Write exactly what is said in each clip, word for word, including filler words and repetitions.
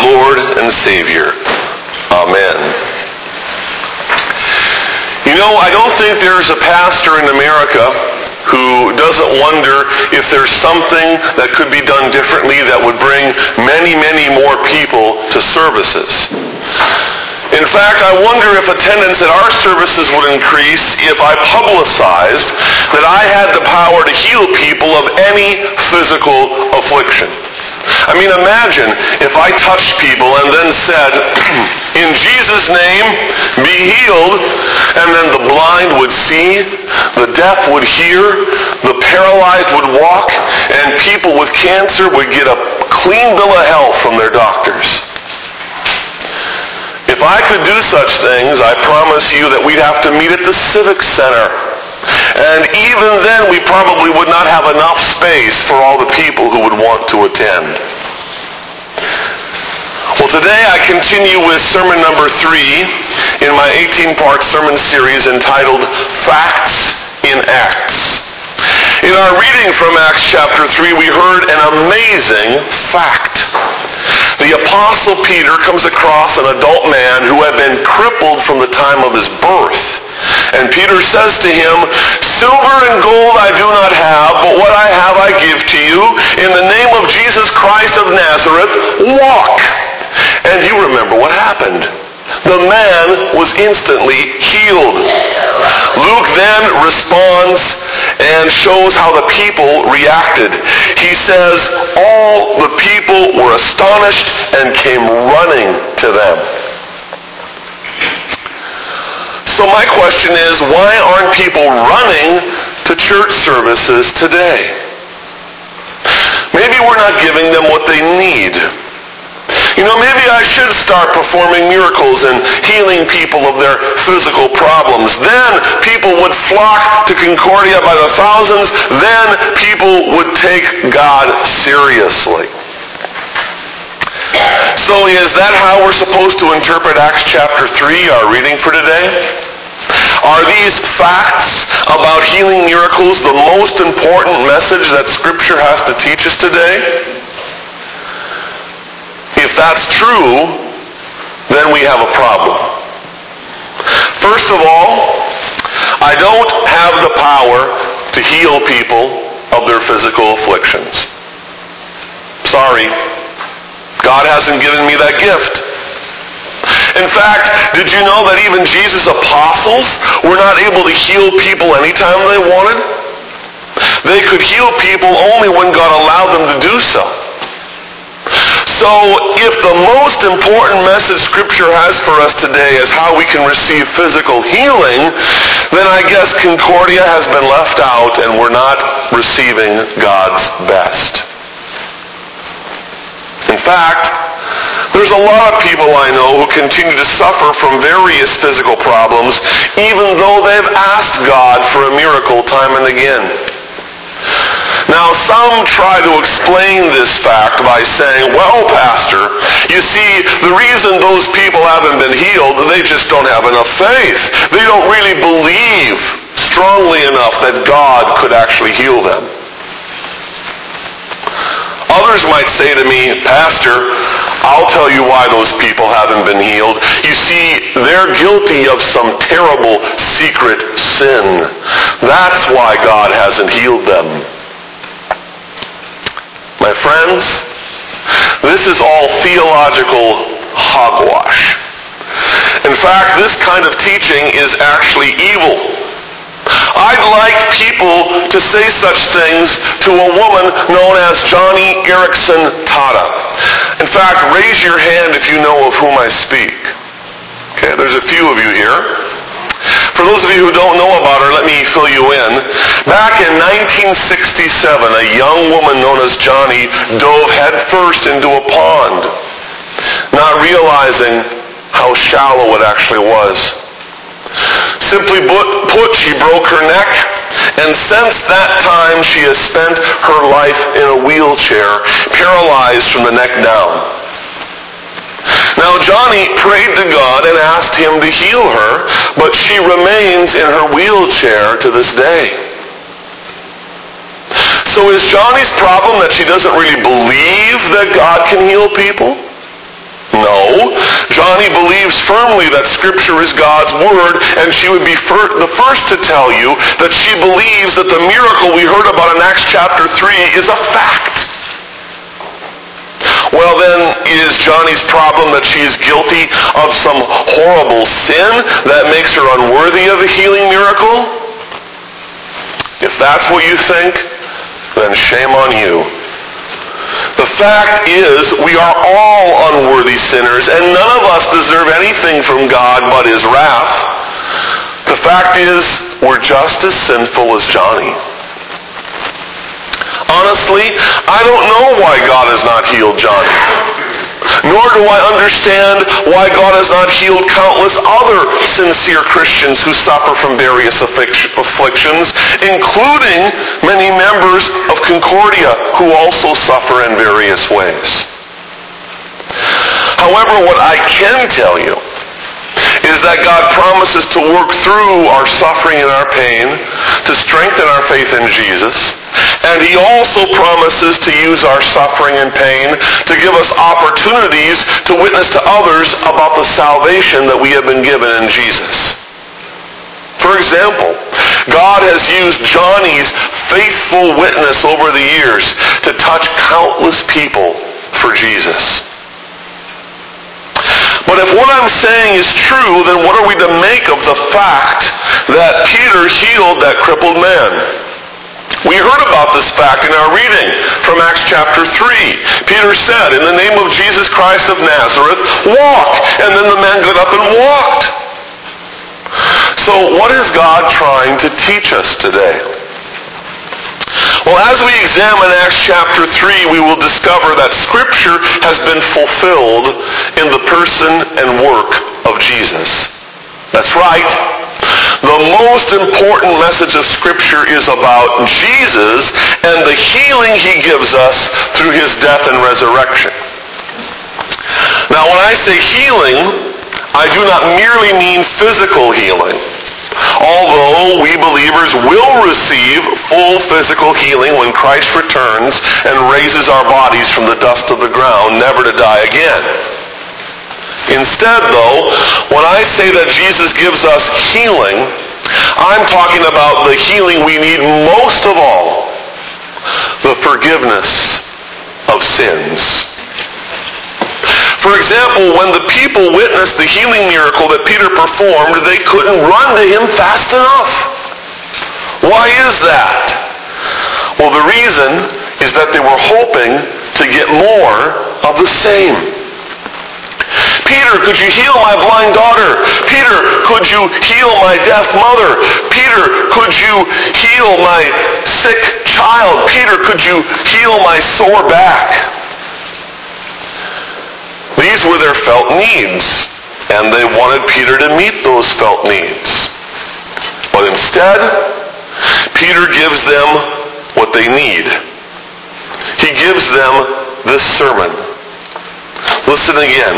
Lord and Savior. Amen. You know, I don't think there's a pastor in America who doesn't wonder if there's something that could be done differently that would bring many, many more people to services. In fact, I wonder if attendance at our services would increase if I publicized that I had the power to heal people of any physical affliction. I mean, imagine if I touched people and then said, in Jesus' name, be healed, and then the blind would see, the deaf would hear, the paralyzed would walk, and people with cancer would get a clean bill of health from their doctors. If I could do such things, I promise you that we'd have to meet at the Civic Center. And even then, we probably would not have enough space for all the people who would want to attend. Well, today I continue with sermon number three in my eighteen-part sermon series entitled Facts in Acts. In our reading from Acts chapter three, we heard an amazing fact. The Apostle Peter comes across an adult man who had been crippled from the time of his birth. And Peter says to him, silver and gold I do not have, but what I have I give to you. In the name of Jesus Christ of Nazareth, walk. And you remember what happened. The man was instantly healed. Luke then responds and shows how the people reacted. He says, all the people were astonished and came running to them. So my question is, why aren't people running to church services today? Maybe we're not giving them what they need. You know, maybe I should start performing miracles and healing people of their physical problems. Then people would flock to Concordia by the thousands. Then people would take God seriously. So is that how we're supposed to interpret Acts chapter three, our reading for today? Are these facts about healing miracles the most important message that Scripture has to teach us today? If that's true, then we have a problem. First of all, I don't have the power to heal people of their physical afflictions. Sorry. God hasn't given me that gift. In fact, did you know that even Jesus' apostles were not able to heal people anytime they wanted? They could heal people only when God allowed them to do so. So, if the most important message Scripture has for us today is how we can receive physical healing, then I guess Concordia has been left out and we're not receiving God's best. In fact, there's a lot of people I know who continue to suffer from various physical problems, even though they've asked God for a miracle time and again. Now, some try to explain this fact by saying, well, Pastor, you see, the reason those people haven't been healed, they just don't have enough faith. They don't really believe strongly enough that God could actually heal them. Others might say to me, Pastor, I'll tell you why those people haven't been healed. You see, they're guilty of some terrible secret sin. That's why God hasn't healed them. My friends, this is all theological hogwash. In fact, this kind of teaching is actually evil. I'd like people to say such things to a woman known as Joni Eareckson Tada. In fact, raise your hand if you know of whom I speak. Okay, there's a few of you here. For those of you who don't know about her, let me fill you in. Back in nineteen sixty-seven, a young woman known as Joni dove headfirst into a pond, not realizing how shallow it actually was. Simply put, she broke her neck, and since that time she has spent her life in a wheelchair, paralyzed from the neck down. Now, Joni prayed to God and asked Him to heal her, but she remains in her wheelchair to this day. So is Joni's problem that she doesn't really believe that God can heal people? No. Johnny believes firmly that Scripture is God's Word, and she would be fir- the first to tell you that she believes that the miracle we heard about in Acts chapter three is a fact. Well then, is Johnny's problem that she is guilty of some horrible sin that makes her unworthy of a healing miracle? If that's what you think, then shame on you. The fact is, we are all unworthy sinners, and none of us deserve anything from God but His wrath. The fact is, we're just as sinful as Johnny. Honestly, I don't know why God has not healed Johnny. Nor do I understand why God has not healed countless other sincere Christians who suffer from various afflictions, including many members of Concordia who also suffer in various ways. However, what I can tell you is that God promises to work through our suffering and our pain to strengthen our faith in Jesus. And He also promises to use our suffering and pain to give us opportunities to witness to others about the salvation that we have been given in Jesus. For example, God has used Johnny's faithful witness over the years to touch countless people for Jesus. But if what I'm saying is true, then what are we to make of the fact that Peter healed that crippled man? We heard about this fact in our reading from Acts chapter three. Peter said, "In the name of Jesus Christ of Nazareth, walk." And then the man got up and walked. So what is God trying to teach us today? Well, as we examine Acts chapter three, we will discover that Scripture has been fulfilled in the person and work of Jesus. That's right. The most important message of Scripture is about Jesus and the healing He gives us through His death and resurrection. Now, when I say healing, I do not merely mean physical healing. Although we believers will receive full physical healing when Christ returns and raises our bodies from the dust of the ground, never to die again. Instead, though, when I say that Jesus gives us healing, I'm talking about the healing we need most of all, the forgiveness of sins. For example, when the people witnessed the healing miracle that Peter performed, they couldn't run to him fast enough. Why is that? Well, the reason is that they were hoping to get more of the same. "Peter, could you heal my blind daughter? Peter, could you heal my deaf mother? Peter, could you heal my sick child? Peter, could you heal my sore back?" These were their felt needs, and they wanted Peter to meet those felt needs. But instead, Peter gives them what they need. He gives them this sermon. Listen again.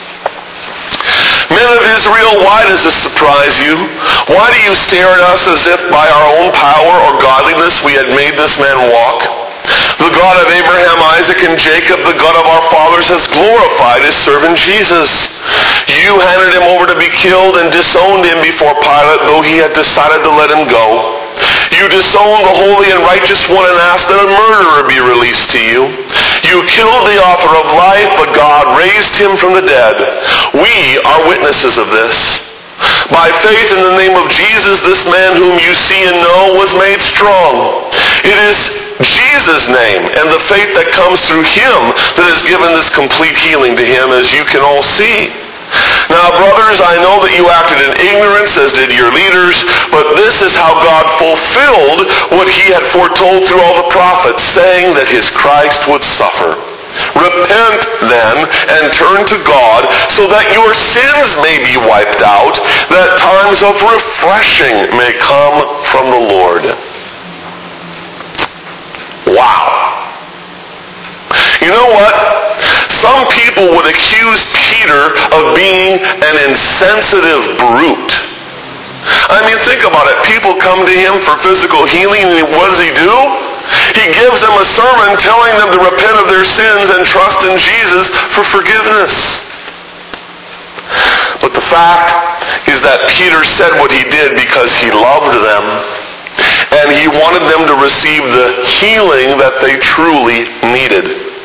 "Men of Israel, why does this surprise you? Why do you stare at us as if by our own power or godliness we had made this man walk? The God of Abraham, Isaac, and Jacob, the God of our fathers, has glorified His servant Jesus. You handed Him over to be killed and disowned Him before Pilate, though he had decided to let Him go. You disowned the holy and righteous one and asked that a murderer be released to you. You killed the author of life, but God raised Him from the dead. We are witnesses of this. By faith in the name of Jesus, this man whom you see and know was made strong. It is Jesus' name and the faith that comes through Him that has given this complete healing to him, as you can all see. Now, brothers, I know that you acted in ignorance, as did your leaders, but this is how God fulfilled what He had foretold through all the prophets, saying that His Christ would suffer. Repent, then, and turn to God, so that your sins may be wiped out, that times of refreshing may come from the Lord." Wow. You know what? Some people would accuse Peter of being an insensitive brute. I mean, think about it. People come to him for physical healing, and what does he do? He gives them a sermon telling them to repent of their sins and trust in Jesus for forgiveness. The fact is that Peter said what he did because he loved them, and he wanted them to receive the healing that they truly needed.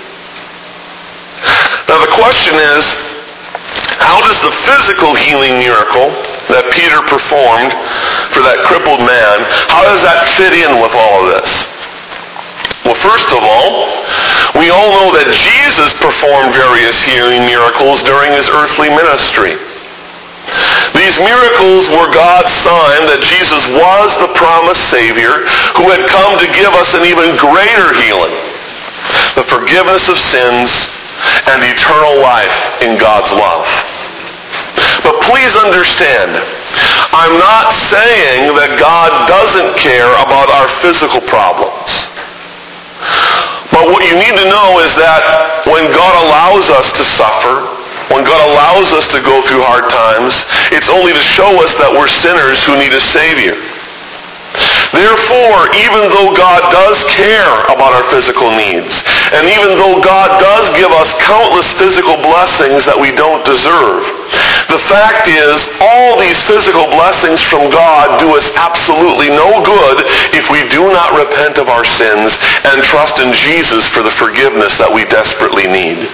Now the question is, how does the physical healing miracle that Peter performed for that crippled man, how does that fit in with all of this? Well, first of all, we all know that Jesus performed various healing miracles during his earthly ministry. These miracles were God's sign that Jesus was the promised Savior who had come to give us an even greater healing, the forgiveness of sins and eternal life in God's love. But please understand, I'm not saying that God doesn't care about our physical problems. But what you need to know is that when God allows us to suffer, when God allows us to go through hard times, it's only to show us that we're sinners who need a Savior. Therefore, even though God does care about our physical needs, and even though God does give us countless physical blessings that we don't deserve, the fact is, all these physical blessings from God do us absolutely no good if we do not repent of our sins and trust in Jesus for the forgiveness that we desperately need.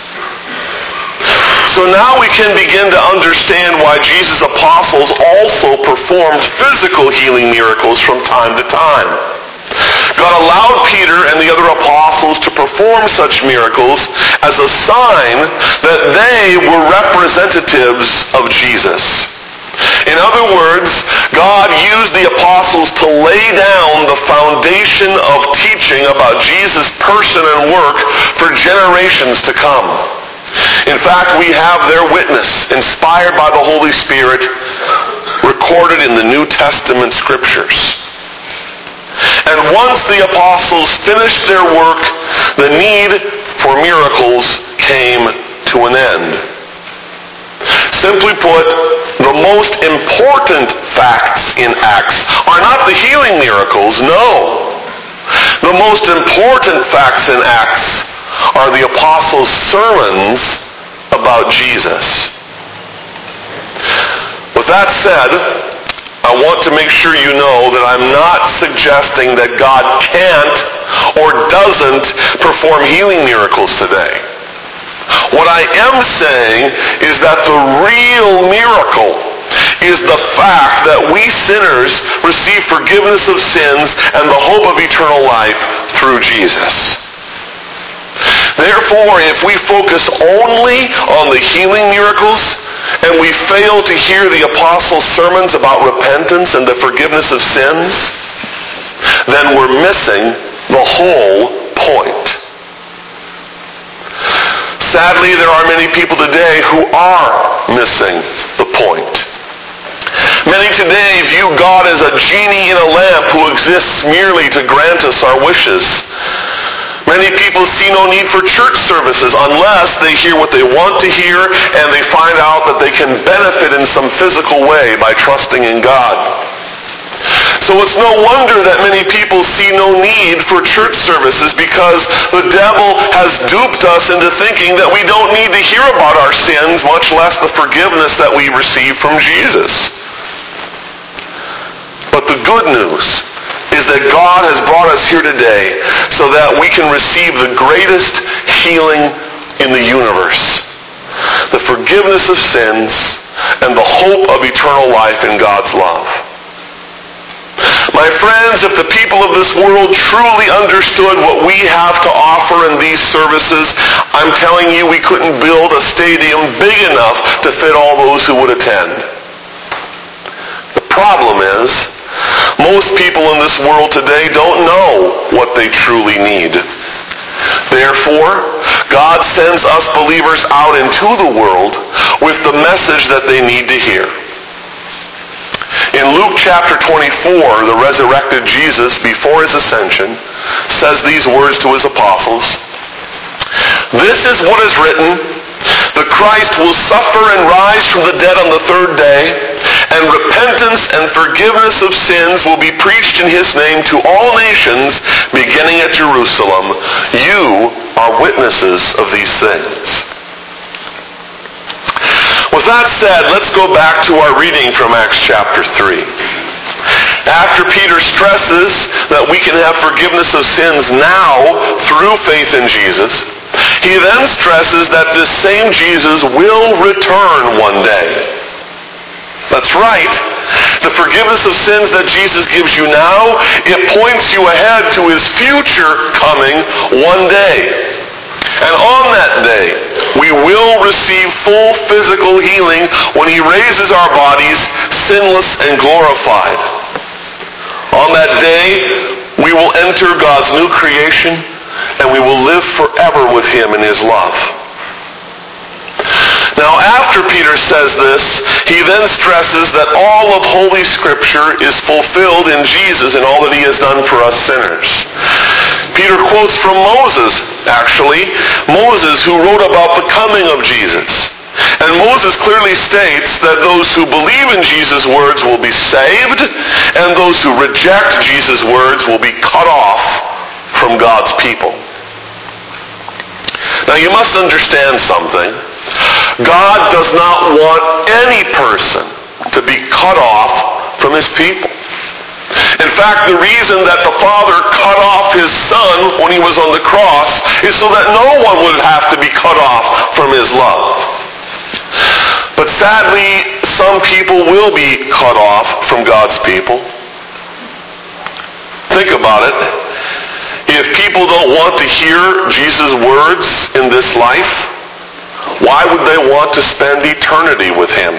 So now we can begin to understand why Jesus' apostles also performed physical healing miracles from time to time. God allowed Peter and the other apostles to perform such miracles as a sign that they were representatives of Jesus. In other words, God used the apostles to lay down the foundation of teaching about Jesus' person and work for generations to come. In fact, we have their witness, inspired by the Holy Spirit, recorded in the New Testament Scriptures. And once the apostles finished their work, the need for miracles came to an end. Simply put, the most important facts in Acts are not the healing miracles, no. The most important facts in Acts are the apostles' sermons about Jesus. With that said, I want to make sure you know that I'm not suggesting that God can't or doesn't perform healing miracles today. What I am saying is that the real miracle is the fact that we sinners receive forgiveness of sins and the hope of eternal life through Jesus. Therefore, if we focus only on the healing miracles and we fail to hear the apostles' sermons about repentance and the forgiveness of sins, then we're missing the whole point. Sadly, there are many people today who are missing the point. Many today view God as a genie in a lamp who exists merely to grant us our wishes. Many people see no need for church services unless they hear what they want to hear and they find out that they can benefit in some physical way by trusting in God. So it's no wonder that many people see no need for church services because the devil has duped us into thinking that we don't need to hear about our sins, much less the forgiveness that we receive from Jesus. But the good news is that God has brought us here today so that we can receive the greatest healing in the universe, the forgiveness of sins and the hope of eternal life in God's love. My friends, if the people of this world truly understood what we have to offer in these services, I'm telling you we couldn't build a stadium big enough to fit all those who would attend. The problem is, most people in this world today don't know what they truly need. Therefore, God sends us believers out into the world with the message that they need to hear. In Luke chapter twenty-four, the resurrected Jesus, before his ascension, says these words to his apostles, "This is what is written, the Christ will suffer and rise from the dead on the third day, and repentance and forgiveness of sins will be preached in his name to all nations, beginning at Jerusalem. You are witnesses of these things." With with that said, let's go back to our reading from Acts chapter three. After Peter stresses that we can have forgiveness of sins now through faith in Jesus, he then stresses that this same Jesus will return one day. That's right. The forgiveness of sins that Jesus gives you now, it points you ahead to his future coming one day. And on that day, we will receive full physical healing when he raises our bodies sinless and glorified. On that day, we will enter God's new creation and we will live forever with him in his love. Now, after Peter says this, he then stresses that all of Holy Scripture is fulfilled in Jesus and all that he has done for us sinners. Peter quotes from Moses, actually, Moses who wrote about the coming of Jesus. And Moses clearly states that those who believe in Jesus' words will be saved, and those who reject Jesus' words will be cut off from God's people. Now, you must understand something. God does not want any person to be cut off from his people. In fact, the reason that the Father cut off his Son when he was on the cross is so that no one would have to be cut off from his love. But sadly, some people will be cut off from God's people. Think about it. If people don't want to hear Jesus' words in this life, why would they want to spend eternity with him?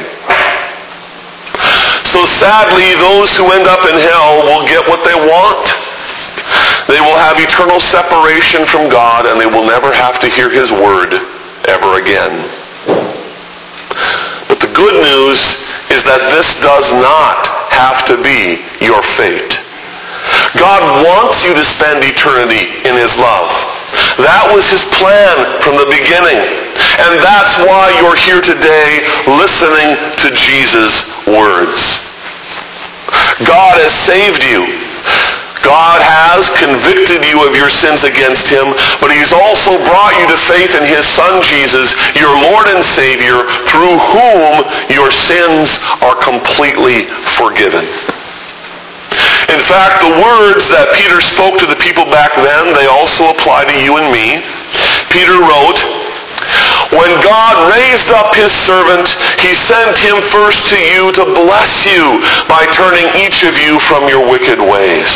So sadly, those who end up in hell will get what they want. They will have eternal separation from God, and they will never have to hear his word ever again. But the good news is that this does not have to be your fate. God wants you to spend eternity in his love. That was his plan from the beginning. And that's why you're here today listening to Jesus' words. God has saved you. God has convicted you of your sins against him, but he's also brought you to faith in his Son Jesus, your Lord and Savior, through whom your sins are completely forgiven. In fact, the words that Peter spoke to the people back then, they also apply to you and me. Peter wrote, "When God raised up his servant, he sent him first to you to bless you by turning each of you from your wicked ways."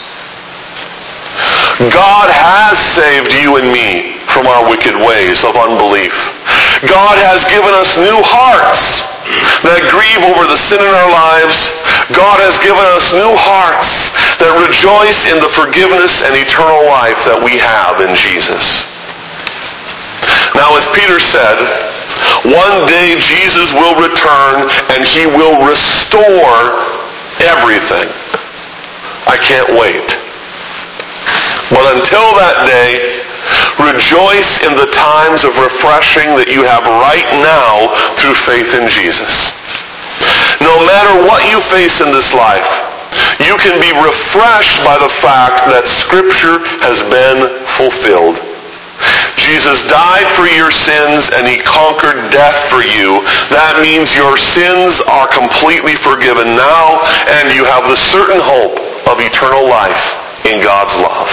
God has saved you and me from our wicked ways of unbelief. God has given us new hearts that grieve over the sin in our lives. God has given us new hearts that rejoice in the forgiveness and eternal life that we have in Jesus. Now, as Peter said, one day Jesus will return and he will restore everything. I can't wait. But until that day, rejoice in the times of refreshing that you have right now through faith in Jesus. No matter what you face in this life, you can be refreshed by the fact that Scripture has been fulfilled. Jesus died for your sins and he conquered death for you. That means your sins are completely forgiven now and you have the certain hope of eternal life in God's love.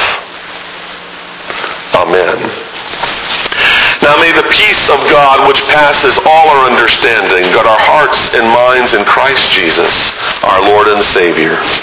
Amen. Now may the peace of God, which passes all our understanding, guard our hearts and minds in Christ Jesus, our Lord and Savior.